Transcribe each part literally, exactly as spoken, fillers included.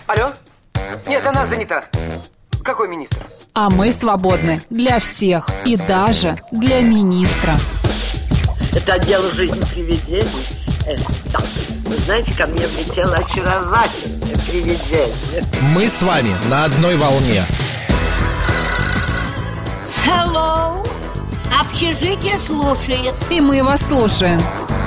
Алло? Нет, она занята. Какой министр? А мы свободны для всех и даже для министра. Это отдел «Жизнь привидений». Э, да. Вы знаете, ко мне влетело очаровательное привидение. Мы с вами на одной волне. Hello. Общежитие слушает. И мы вас слушаем.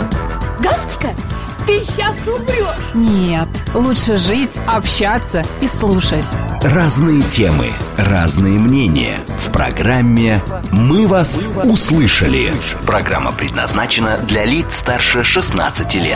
Галочка, ты сейчас умрешь. Нет, лучше жить, общаться и слушать. Разные темы, разные мнения. В программе «Мы вас услышали». Программа предназначена для лиц старше шестнадцати лет.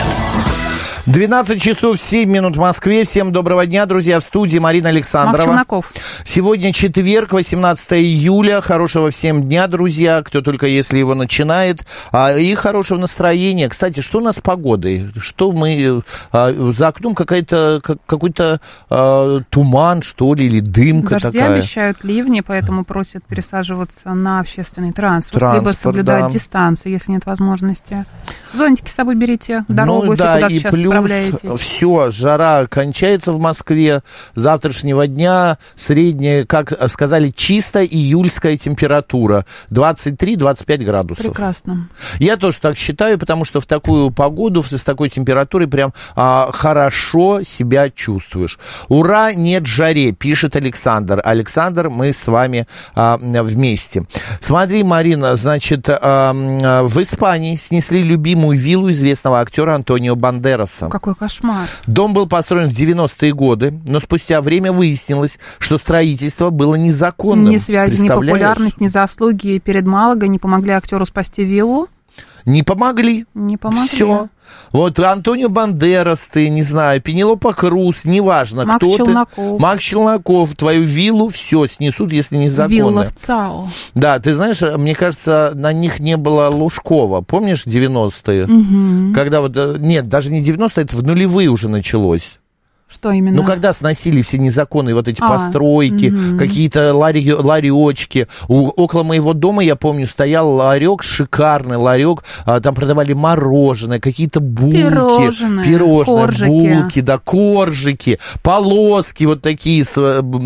двенадцать часов семь минут в Москве. Всем доброго дня, друзья. В студии Марина Александрова. Макс Челноков. Сегодня четверг, восемнадцатое июля. Хорошего всем дня, друзья. Кто только если его начинает. И хорошего настроения. Кстати, что у нас с погодой? Что мы... За окном какая-то, какой-то а, туман, что ли, или дымка Дожди такая. Дожди обещают ливни, поэтому просят пересаживаться на общественный транспорт, Транспорт, либо соблюдать да. дистанцию, если нет возможности. Зонтики с собой берите, дорогу, ну, если да, куда-то и сейчас плюс отправляетесь. Все, жара кончается в Москве. С завтрашнего дня средняя, как сказали, чисто июльская температура. двадцать три - двадцать пять градусов. Прекрасно. Я тоже так считаю, потому что в такую погоду, с такой температурой прям а, хорошо себя чувствуешь. Ура, нет жаре, пишет Александр. Александр, мы с вами а, вместе. Смотри, Марина, значит, а, в Испании снесли любимую виллу известного актера Антонио Бандераса. Какой кошмар. Дом был построен в девяностые годы, но спустя время выяснилось, что строительство было незаконным. Ни связи, ни популярность, ни заслуги перед Малагой не помогли актеру спасти виллу. Не помогли. Не помогли. Все. Вот Антонио Бандерас, ты, не знаю, Пенелопа Круз, неважно, Макс кто Челноков. ты. Макс Челноков. Твою виллу все снесут, если незаконно. Вилла в ЦАО. Да, ты знаешь, мне кажется, на них не было Лужкова. Помнишь девяностые? Угу. Когда вот, нет, даже не девяностые, это в нулевые уже началось. Что именно? Ну, когда сносили все незаконные вот эти а, постройки, угу. какие-то лари, ларечки. У, около моего дома, я помню, стоял ларек, шикарный ларек. А, там продавали мороженое, какие-то булки. Пирожные, пирожные коржики. булки, да, коржики, полоски вот такие с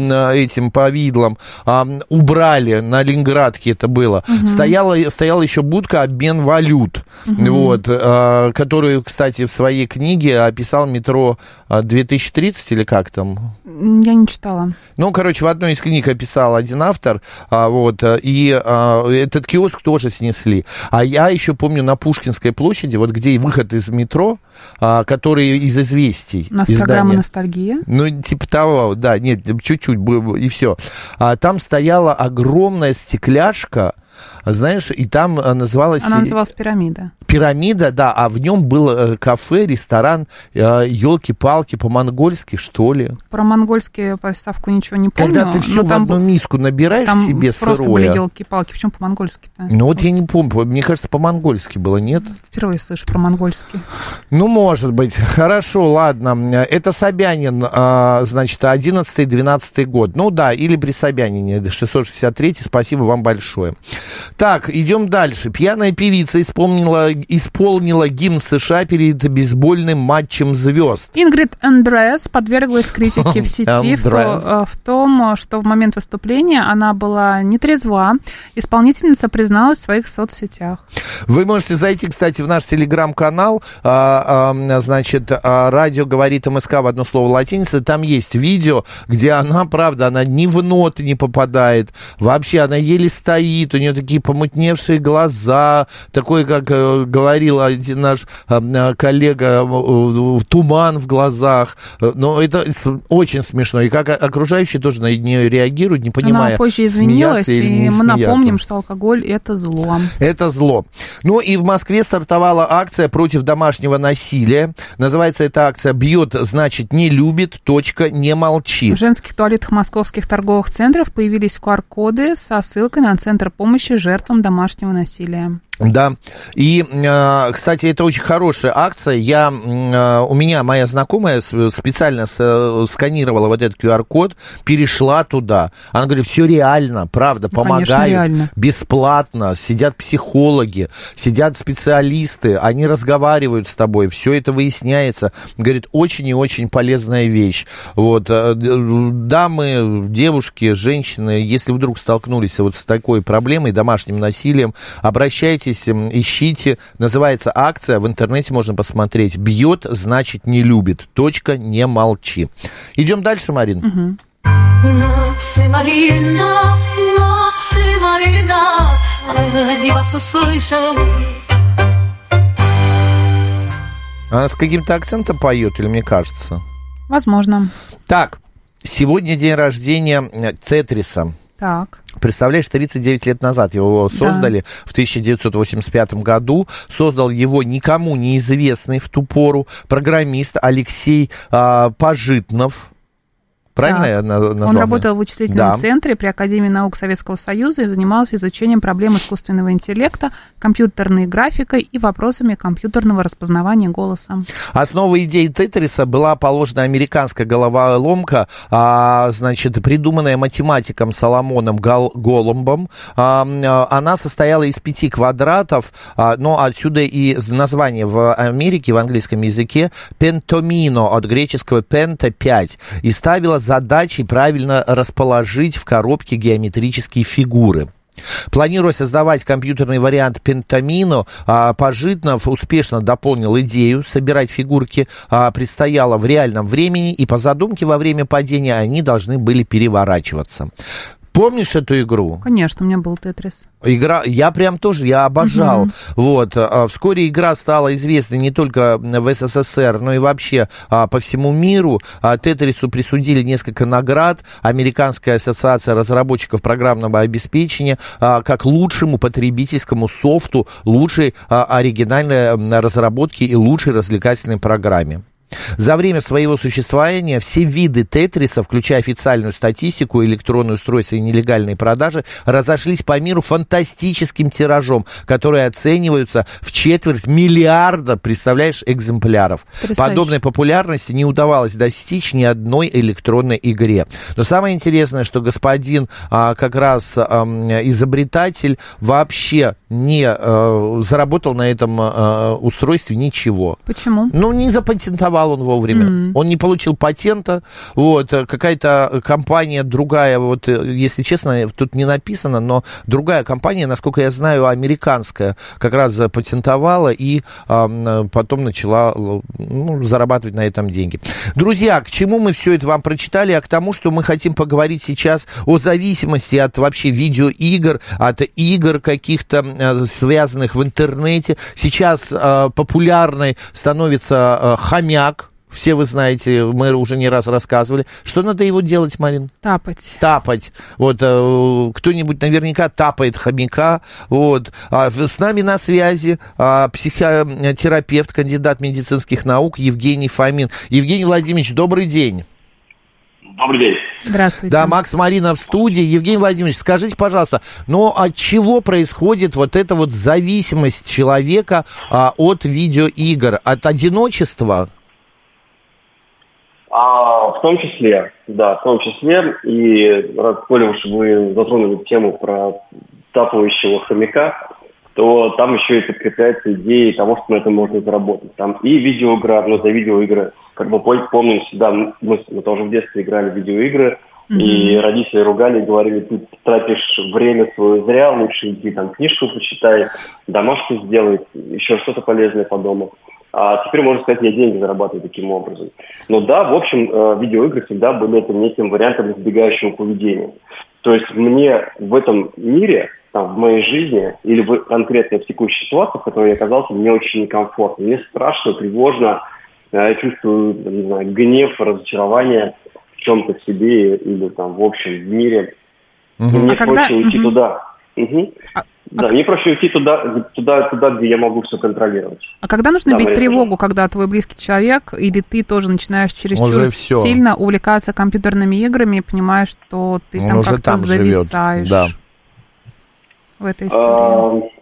этим повидлом. А, убрали, на Ленинградке это было. Угу. Стояла, стояла еще будка «Обмен валют», угу. вот, а, которую, кстати, в своей книге описал «Метро две тысячи тридцать» или как там? Я не читала. Ну, короче, в одной из книг описал один автор, а, вот, и а, этот киоск тоже снесли. А я еще помню на Пушкинской площади, вот где выход из метро, а, который из «Известий». У нас издания. Программа «Ностальгия». Ну, типа того, да, нет, чуть-чуть, и все. А, там стояла огромная стекляшка, знаешь, и там называлась... Она называлась «Пирамида». Пирамида, да, а в нем был кафе, ресторан, елки-палки, по-монгольски, что ли. Про монгольскую приставку ничего не помню. Когда ты все в одну был... миску набираешь там себе просто сырое. Были елки-палки, почему по-монгольски-то? Ну вот я не помню, мне кажется, по-монгольски было, нет? Впервые слышу про монгольский. Ну, может быть. Хорошо, ладно. Это Собянин, значит, одиннадцатый-двенадцатый год. Ну да, или при Собянине, шестьсот шестьдесят третий, спасибо вам большое. Так, идем дальше. Пьяная певица исполнила, исполнила гимн США перед бейсбольным матчем звезд. Ингрид Андреас подверглась критике в сети в, то, в том, что в момент выступления она была нетрезва. Исполнительница призналась в своих соцсетях. Вы можете зайти, кстати, в наш телеграм-канал, а, а, значит, а, радио говорит МСК в одно слово латиница. Там есть видео, где она, правда, она ни в ноты не попадает. Вообще, она еле стоит, у нее такие помутневшие глаза, такой, как э, говорил один наш э, коллега, э, туман в глазах. Но это очень смешно. И как окружающие тоже на нее реагируют, не понимая, она позже извинилась, и мы смеяться. Напомним, что алкоголь – это зло. Это зло. Ну и в Москве стартовала акция против домашнего насилия. Называется эта акция «Бьет, значит, не любит. Точка, не молчи». В женских туалетах московских торговых центров появились ку ар коды со ссылкой на центр помощи жертвам домашнего насилия. Да, и, кстати, это очень хорошая акция. Я, у меня моя знакомая специально сканировала вот этот ку ар код, перешла туда. Она говорит, все реально, правда, помогают, бесплатно, сидят психологи, сидят специалисты, они разговаривают с тобой, все это выясняется. Говорит, очень и очень полезная вещь. Вот, дамы, девушки, женщины, если вдруг столкнулись вот с такой проблемой, домашним насилием, обращайтесь, ищите, называется акция, в интернете можно посмотреть. Бьет, значит не любит. Точка, не молчи. Идем дальше, Марин. Угу. Она с каким-то акцентом поет, или мне кажется? Возможно. Так, сегодня день рождения Тетриса. Так. Представляешь, тридцать девять лет назад его создали, да. В тысяча девятьсот восемьдесят пятом году. Создал его никому неизвестный в ту пору программист Алексей а, Пожитнов. Правильно я назвал? Он работал в вычислительном да. центре при Академии наук Советского Союза и занимался изучением проблем искусственного интеллекта, компьютерной графикой и вопросами компьютерного распознавания голоса. Основой идеи Тетриса была положена американская головоломка, а, значит, придуманная математиком Соломоном Гол- Голумбом. А, она состояла из пяти квадратов, а, но отсюда и название в Америке, в английском языке, пентомино, от греческого пента, пять, и ставила задачей правильно расположить в коробке геометрические фигуры. Планируя создавать компьютерный вариант Пентамино, Пожитнов успешно дополнил идею. Собирать фигурки предстояло в реальном времени, и по задумке во время падения они должны были переворачиваться. Помнишь эту игру? Конечно, у меня был Тетрис. Игра, я прям тоже, я обожал. Uh-huh. Вот, вскоре игра стала известной не только в эс эс эс эр, но и вообще по всему миру. Тетрису присудили несколько наград. Американская ассоциация разработчиков программного обеспечения как лучшему потребительскому софту, лучшей оригинальной разработке и лучшей развлекательной программе. За время своего существования все виды Тетриса, включая официальную статистику, электронные устройства и нелегальные продажи, разошлись по миру фантастическим тиражом, которые оцениваются в четверть миллиарда, представляешь, экземпляров. Подобной популярности не удавалось достичь ни одной электронной игре. Но самое интересное, что господин а, как раз а, изобретатель вообще не а, заработал на этом а, устройстве ничего. Почему? Ну, не запатентовал он вовремя. Mm-hmm. Он не получил патента. Вот, какая-то компания другая, вот, если честно, тут не написано, но другая компания, насколько я знаю, американская, как раз запатентовала и а, потом начала ну, зарабатывать на этом деньги. Друзья, к чему мы все это вам прочитали? А к тому, что мы хотим поговорить сейчас о зависимости от вообще видеоигр, от игр каких-то, связанных в интернете. Сейчас а, популярной становится а, хомяк. Все вы знаете, мы уже не раз рассказывали. Что надо его делать, Марин? Тапать. Тапать. Вот, э, кто-нибудь наверняка тапает хомяка. Вот. А, с нами на связи а, психотерапевт, кандидат медицинских наук Евгений Фомин. Евгений Владимирович, добрый день. Добрый день. Здравствуйте. Да, Макс Марина в студии. Евгений Владимирович, скажите, пожалуйста, но от чего происходит вот эта вот зависимость человека а, от видеоигр? От одиночества? А, в том числе, да, в том числе. И раз, коли уж вы затронули тему про тапающего хомяка, то там еще и подкрепляется идеей того, что на этом можно заработать. Там и видеоигра, но за видеоигры, как бы помним всегда, мы, мы тоже в детстве играли в видеоигры, mm-hmm. и родители ругали и говорили, ты тратишь время свое зря, лучше иди там книжку почитай, домашку сделай, еще что-то полезное по дому. А теперь, можно сказать, я деньги зарабатываю таким образом. Но да, в общем, видеоигры всегда были этим неким вариантом избегающего поведения. То есть мне в этом мире, там, в моей жизни, или в конкретной в текущей ситуации, в которой я оказался, мне очень некомфортно. Мне страшно, тревожно, я чувствую, не знаю, гнев, разочарование в чем-то в себе или там в общем в мире. Uh-huh. И мне а проще когда... уйти uh-huh. туда. Угу. А, да, а... мне проще уйти туда, туда, туда, где я могу все контролировать. А когда нужно да, бить Мария, тревогу, когда твой близкий человек или ты тоже начинаешь чересчур сильно увлекаться компьютерными играми и понимаешь, что ты Он там уже как-то там зависаешь живет. Да. В этой истории?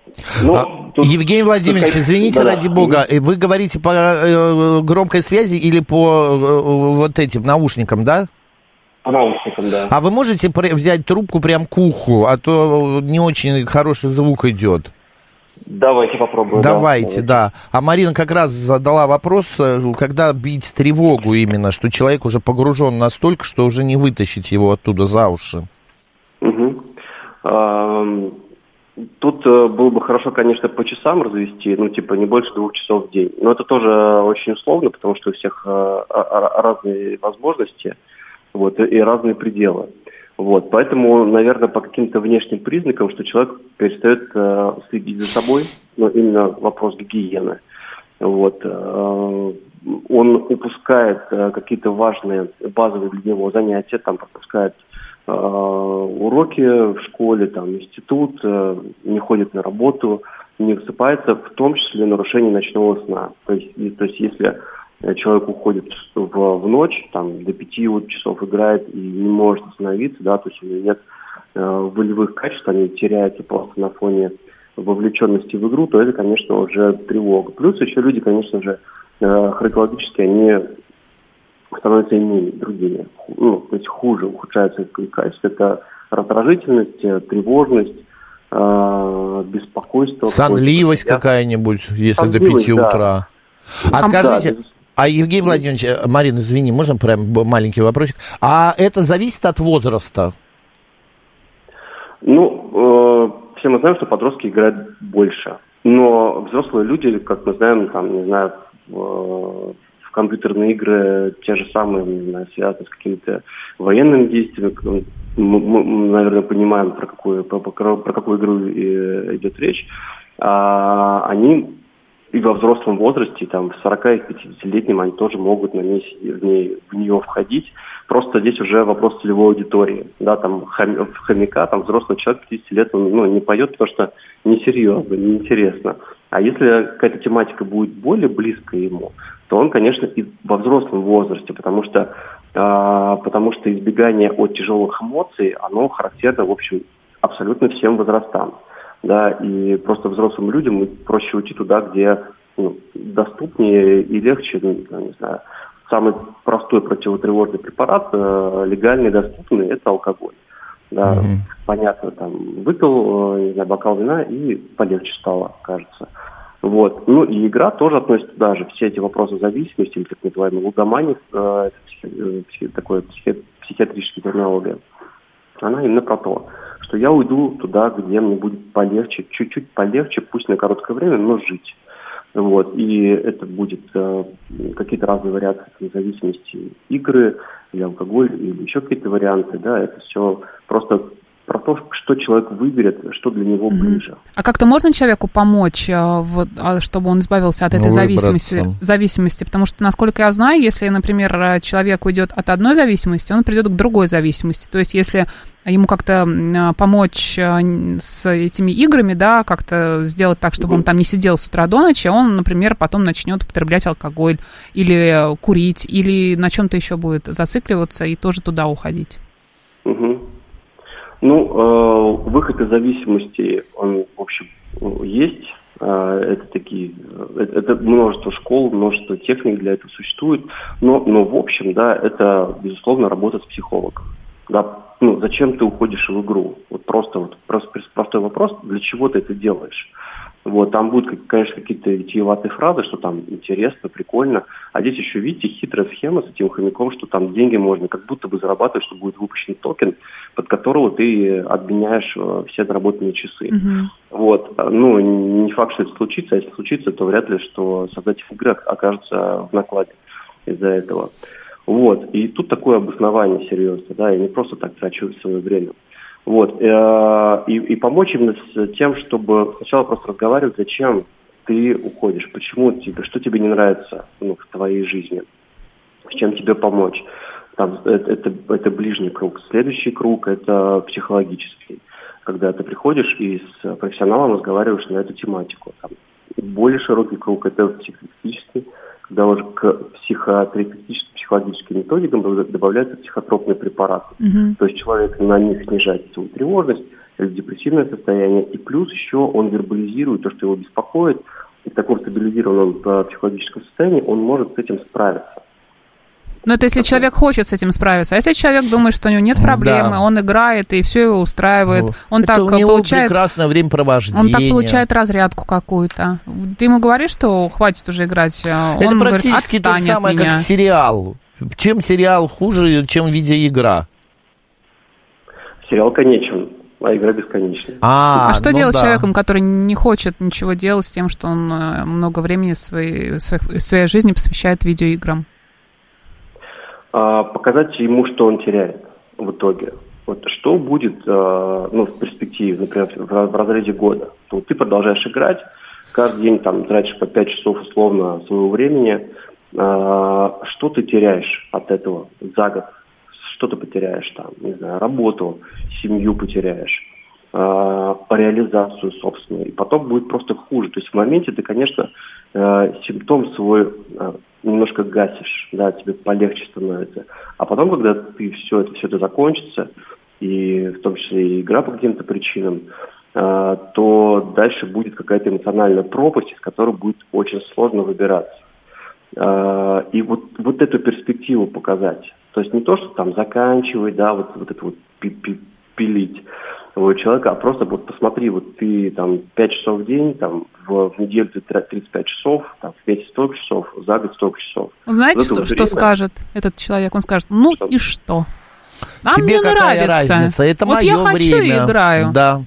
Ну, а, тут, Евгений Владимирович, тут, извините, да, ради да. бога, вы говорите по э, громкой связи или по э, вот этим наушникам, да? По наушникам, да. А вы можете взять трубку прям к уху, а то не очень хороший звук идет. Давайте попробуем. Давайте, да. да. А Марина как раз задала вопрос, когда бить тревогу именно, что человек уже погружен настолько, что уже не вытащить его оттуда за уши. Угу. А, тут было бы хорошо, конечно, по часам развести, ну, типа, не больше двух часов в день. Но это тоже очень условно, потому что у всех разные возможности, вот, и разные пределы. Вот, поэтому, наверное, по каким-то внешним признакам, что человек перестает э, следить за собой, ну, именно вопрос гигиены. Вот, э, он упускает э, какие-то важные базовые для него занятия, там пропускает э, уроки в школе, там, институт, э, не ходит на работу, не высыпается, в том числе нарушение ночного сна. То есть, и, то есть если человек уходит в, в ночь, там, до пяти вот часов играет и не может остановиться, да, то есть у него нет э, волевых качеств, они теряются просто на фоне вовлеченности в игру, то это, конечно, уже тревога. Плюс еще люди, конечно же, э, характерологически, они становятся иными, другими, ну, то есть хуже, ухудшаются их качества, это раздражительность, тревожность, э, беспокойство. Сонливость какая-нибудь, если Сонливость, до пяти да. утра. А, а скажите... Да. А, Евгений Владимирович, Марина, извини, можно прям маленький вопросик? А это зависит от возраста? Ну, э, все мы знаем, что подростки играют больше. Но взрослые люди, как мы знаем, там, не знаю, в, в компьютерные игры те же самые, не знаю, связаны с какими-то военными действиями. Мы, мы наверное, понимаем, про какую, про, про какую игру идет речь. А, они... И во взрослом возрасте, там, в сорока- и пятидесятилетнем они тоже могут на ней, в, ней, в нее входить. Просто здесь уже вопрос целевой аудитории. Да, там, хом, хомяка, там, взрослый человек пятидесяти лет, он, ну, не пойдет, потому что несерьезно, неинтересно. А если какая-то тематика будет более близкая ему, то он, конечно, и во взрослом возрасте, потому что, а, потому что избегание от тяжелых эмоций, оно характерно, в общем, абсолютно всем возрастам. Да, и просто взрослым людям проще уйти туда, где, ну, доступнее и легче, ну, не знаю, самый простой противотревожный препарат, э, легальный, доступный, это алкоголь. Да, mm-hmm. Понятно, там, выпил, э, не знаю, бокал вина и полегче стало, кажется. Вот. Ну, и игра тоже относится туда же. Все эти вопросы зависимости, или так называемой лудомании, э, это психи, психи, такое психи, психиатрическая терминология, она именно про то, что я уйду туда, где мне будет полегче, чуть-чуть полегче, пусть на короткое время, но жить. Вот. И это будет э, какие-то разные вариации зависимости, игры, или алкоголь, или еще какие-то варианты. Да, это все просто про то, что человек выберет, что для него mm-hmm. ближе. А как-то можно человеку помочь, вот, чтобы он избавился от этой ну, зависимости, зависимости? Потому что, насколько я знаю, если, например, человек уйдет от одной зависимости, он придет к другой зависимости. То есть, если ему как-то помочь с этими играми, да, как-то сделать так, чтобы mm-hmm. он там не сидел с утра до ночи, он, например, потом начнет употреблять алкоголь или курить, или на чем-то еще будет зацикливаться и тоже туда уходить. Mm-hmm. Ну, э, выход из зависимости, он, в общем, есть. Э, это такие, это, это множество школ, множество техник для этого существует. Но, но, в общем, да, это, безусловно, работа с психологом. Да, ну, зачем ты уходишь в игру? Вот просто вот просто простой вопрос, для чего ты это делаешь? Вот, там будут, конечно, какие-то витиеватые фразы, что там интересно, прикольно. А здесь еще, видите, хитрая схема с этим хомяком, что там деньги можно как будто бы зарабатывать, что будет выпущен токен, под которого ты обменяешь все заработанные часы. Mm-hmm. Вот. Ну, не факт, что это случится, а если случится, то вряд ли, что создатель игры окажется в накладе из-за этого. Вот. И тут такое обоснование серьезное, да, я не просто так трачу свое время. Вот, и, и помочь именно с тем, чтобы сначала просто разговаривать, зачем ты уходишь, почему тебе, что тебе не нравится, ну, в твоей жизни, с чем тебе помочь. Там, это, это, это ближний круг. Следующий круг – это психологический, когда ты приходишь и с профессионалом разговариваешь на эту тематику. Там, более широкий круг – это психотерапевтический, когда уже к психотерапевтическим, психологическим методикам добавляются психотропные препараты. Mm-hmm. То есть человек на них снижает свою тревожность, или депрессивное состояние, и плюс еще он вербализирует то, что его беспокоит, и в таком стабилизированном психологическом состоянии он может с этим справиться. Но это если человек хочет с этим справиться. А если человек думает, что у него нет проблемы, да. он играет, и все его устраивает, ну, он так у него получает... прекрасное времяпровождение. Он так получает разрядку какую-то. Ты ему говоришь, что хватит уже играть, это он практически говорит, то же самое, как сериал. Чем сериал хуже, чем видеоигра? Сериал конечен, а игра бесконечна. А, а что ну делать да. с человеком, который не хочет ничего делать с тем, что он много времени своей, своей, своей жизни посвящает видеоиграм? А, показать ему, что он теряет в итоге. Вот что будет а, ну, в перспективе, например, в, в разрезе года. То ты продолжаешь играть, каждый день там тратишь по пять часов условно своего времени. А, что ты теряешь от этого за год? Что ты потеряешь там? Не знаю, работу, семью потеряешь, э, реализацию собственную. И потом будет просто хуже. То есть в моменте ты, конечно, э, симптом свой э, немножко гасишь, да, тебе полегче становится. А потом, когда ты все это, все это закончится, и в том числе и игра по каким-то причинам, э, то дальше будет какая-то эмоциональная пропасть, из которой будет очень сложно выбираться. Э, и вот, вот эту перспективу показать. То есть не то, что там заканчивать, да, вот, вот это вот пилить вот, человека, а просто вот посмотри, вот ты там пять часов в день, там в, в неделю ты тридцать пять часов, там в месяц столько часов, за год столько часов. Знаете, вот что, что скажет этот человек? Он скажет, ну что? И что? А тебе мне какая нравится. разница? Это вот мое я хочу время. И играю. Да.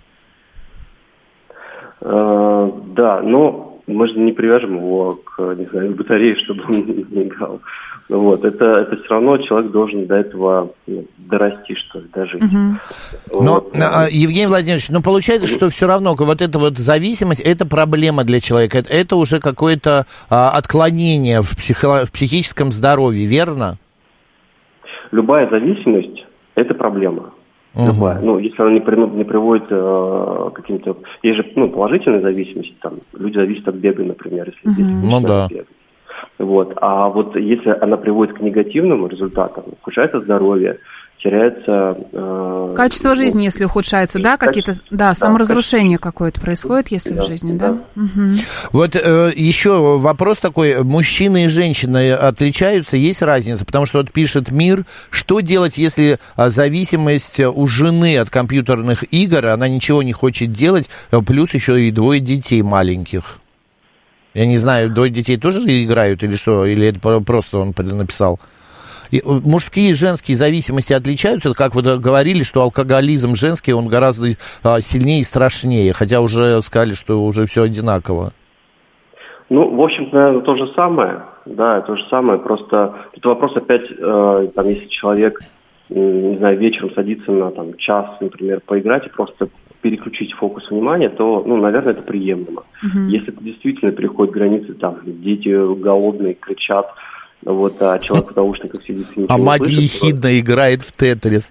Э, да, но мы же не привяжем его к, не знаю, батарее, чтобы он не играл. Вот, это, это все равно человек должен до этого ну, дорасти, что ли, дожить. Uh-huh. Вот. Но, Евгений Владимирович, ну, получается, что все равно вот эта вот зависимость, это проблема для человека, это, это уже какое-то а, отклонение в, психо, в психическом здоровье, верно? Любая зависимость – это проблема. Uh-huh. Любая. Ну, если она не, при, не приводит э, к каким-то... Есть же ну, положительные зависимости, там, люди зависят от бега, например, если Uh-huh. дети ну, да. бегать. Вот. А вот если она приводит к негативным результатам, ухудшается здоровье, теряется... Э, качество жизни, ну, если ухудшается, да, какие-то... Да, да, саморазрушение качество... какое-то происходит, если да, в жизни, да? да? Угу. Вот э, еще вопрос такой. Мужчины и женщины отличаются? Есть разница? Потому что вот пишет Мир, что делать, если зависимость у жены от компьютерных игр, она ничего не хочет делать, плюс еще и двое детей маленьких? Я не знаю, двое детей тоже играют или что? Или это просто он написал? И мужские и женские зависимости отличаются? Как вы говорили, что алкоголизм женский, он гораздо сильнее и страшнее. Хотя уже сказали, что уже все одинаково. Ну, в общем-то, наверное, то же самое. Да, то же самое. Просто тут вопрос опять, э, там, если человек, э, не знаю, вечером садится на там, час, например, поиграть и просто переключить фокус внимания, то, ну, наверное, это приемлемо. Uh-huh. Если это действительно переходит границы, там, дети голодные, кричат, вот, а человек в наушниках сидит и ничего А мать слышит, ехидно то... играет в Тетрис.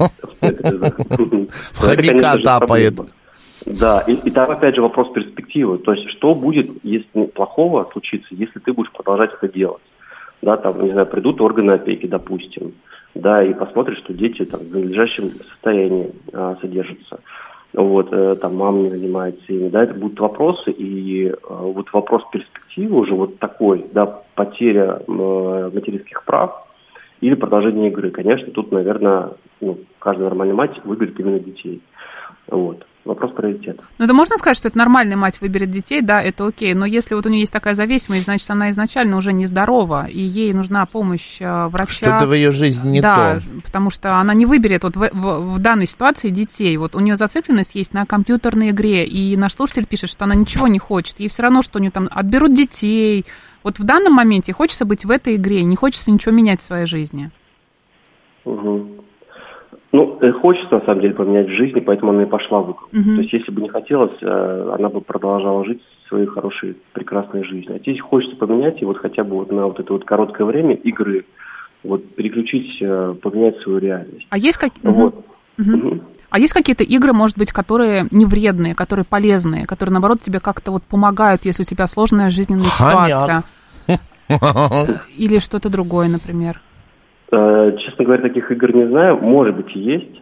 В хомяка тапает. Да, и, и там опять же вопрос перспективы. То есть, что будет, если ну, плохого случится, если ты будешь продолжать это делать? Да, там, не знаю, придут органы опеки, допустим, да, и посмотрят, что дети там в надлежащем состоянии а, содержатся. Вот, э, там мама не занимается ими, да, это будут вопросы, и э, вот вопрос перспективы уже вот такой, да, потеря э, материнских прав или продолжение игры. Конечно, тут, наверное, ну, каждая нормальная мать выберет именно детей. Вот. Вопрос приоритета. Ну, это можно сказать, что это нормальная мать выберет детей, да, это окей, но если вот у нее есть такая зависимость, значит, она изначально уже нездорова, и ей нужна помощь врача. Что-то в ее жизни не да, то. Потому что она не выберет вот в, в, в данной ситуации детей. Вот у нее зацикленность есть на компьютерной игре, и наш слушатель пишет, что она ничего не хочет, ей все равно, что у нее там отберут детей. Вот в данном моменте хочется быть в этой игре, не хочется ничего менять в своей жизни. Угу. Ну, хочется, на самом деле, поменять в жизни, поэтому она и пошла в игру. Uh-huh. То есть, если бы не хотелось, она бы продолжала жить своей хорошей, прекрасной жизнью. А здесь хочется поменять, и вот хотя бы вот на вот это вот короткое время игры, вот переключить, поменять свою реальность. А есть, как... вот. uh-huh. Uh-huh. А есть какие-то игры, может быть, которые не вредные, которые полезные, которые, наоборот, тебе как-то вот помогают, если у тебя сложная жизненная ситуация? Или что-то другое, например? Честно говоря, таких игр не знаю. Может быть, и есть.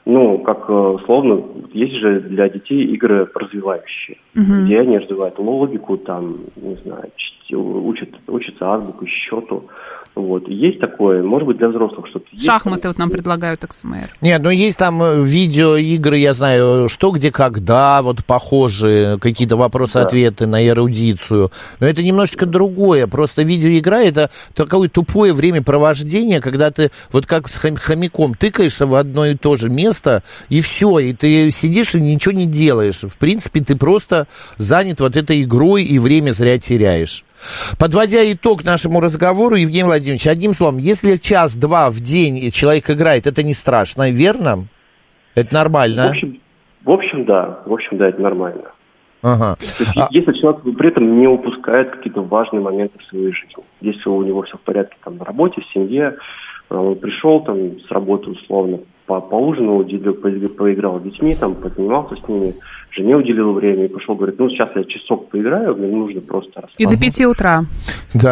ну, как условно, есть же для детей игры развивающие, uh-huh. где они развивают логику, там, не знаю, учат, учатся азбуку, счету. Вот. Есть такое, может быть, для взрослых что-то есть. Шахматы там, вот нам предлагают ЭксМР. Нет, ну есть там видеоигры, я знаю, что, где, когда, вот похожие, какие-то вопросы-ответы да. на эрудицию. Но это немножечко другое. Просто видеоигра — это такое тупое времяпровождение, когда ты вот как с хомяком тыкаешь в одно и то же место, и все, и ты сидишь и ничего не делаешь. В принципе, ты просто занят вот этой игрой и время зря теряешь. Подводя итог нашему разговору, Евгений Владимирович, одним словом, если час-два в день человек играет, это не страшно, верно? Это нормально? В общем, в общем да. В общем, да, это нормально. Ага. То есть, а... если человек при этом не упускает какие-то важные моменты в своей жизни, если у него все в порядке там, на работе, в семье, он пришел там, с работы условно, по поужинал, уделил, поиграл с детьми, там, позанимался с ними, жене уделил время и пошел, говорит, ну, сейчас я часок поиграю, мне нужно просто... И до пяти утра. Да.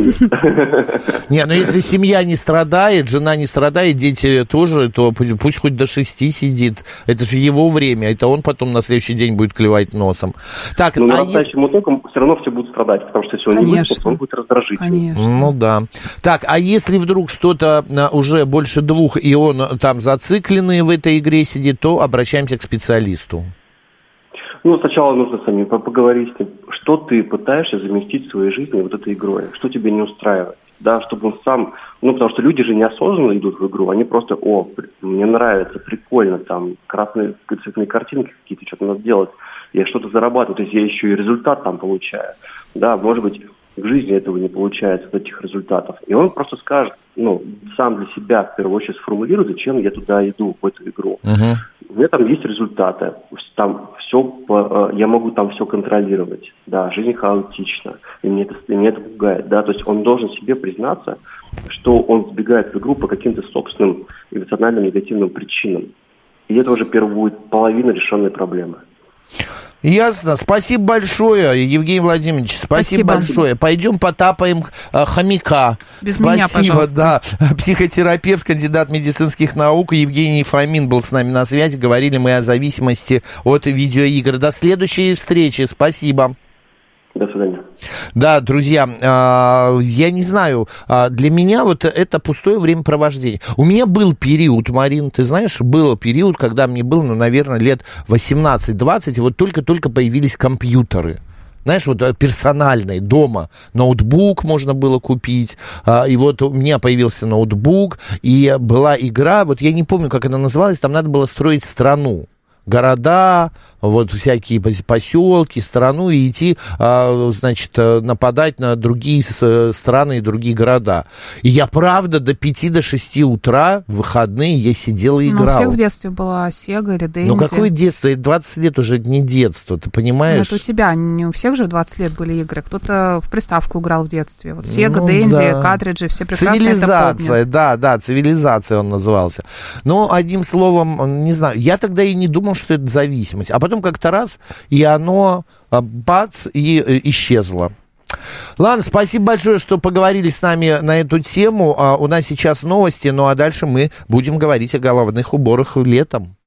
Не, ну если семья не страдает, жена не страдает, дети тоже, то пусть хоть до шести сидит. Это же его время, это он потом на следующий день будет клевать носом. Так, но нарастающим утоком все равно все будут страдать, потому что если он не выспался, он будет раздражительный. Ну да. Так, а если вдруг что-то уже больше двух, и он там зацикленный в этой игре сидит, то обращаемся к специалисту. Ну, сначала нужно с ним поговорить с ним, что ты пытаешься заместить в своей жизни вот этой игрой, что тебе не устраивает, да, чтобы он сам, ну, потому что люди же неосознанно идут в игру, они просто, о, мне нравится, прикольно, там, красные цветные картинки какие-то, что-то надо делать, я что-то зарабатываю, то есть я еще и результат там получаю, да, может быть, в жизни этого не получается, вот этих результатов, и он просто скажет, ну, сам для себя в первую очередь сформулирует, зачем я туда иду, в эту игру. Uh-huh. У меня там есть результаты, там все, я могу там все контролировать, да, жизнь хаотична, и мне это, и мне это пугает, да, то есть он должен себе признаться, что он сбегает в игру по каким-то собственным эмоциональным негативным причинам, и это уже первая будет половина решенной проблемы. Ясно. Спасибо большое, Евгений Владимирович. Спасибо, спасибо. большое. Пойдем потапаем э, хомяка. Без спасибо, меня, пожалуйста. Да. Психотерапевт, кандидат медицинских наук Евгений Фомин был с нами на связи. Говорили мы о зависимости от видеоигр. До следующей встречи. Спасибо. До свидания. Да, друзья, э, я не знаю, э, для меня вот это пустое времяпровождение. У меня был период, Марин, ты знаешь, был период, когда мне было, ну, наверное, лет восемнадцать-двадцать, и вот только-только появились компьютеры. Знаешь, вот персональные, дома, ноутбук можно было купить, а, и вот у меня появился ноутбук, и была игра, вот я не помню, как она называлась, там надо было строить страну. Города, вот всякие поселки, страну, и идти, значит, нападать на другие страны и другие города. И я, правда, до пяти, до шести утра в выходные я сидел и играл. Ну, у всех в детстве была Сега или Денди. Ну, какое детство? двадцать лет уже не детство, ты понимаешь? Ну, это у тебя, не у всех же в двадцать лет были игры. Кто-то в приставку играл в детстве. Вот Сега, ну, Денди, да. Картриджи, все прекрасно это помнят. Цивилизация, да, да, цивилизация он назывался. Но, одним словом, не знаю, я тогда и не думал, что это зависимость. А потом как-то раз, и оно, бац, и исчезло. Ладно, спасибо большое, что поговорили с нами на эту тему. У нас сейчас новости, ну а дальше мы будем говорить о головных уборах летом.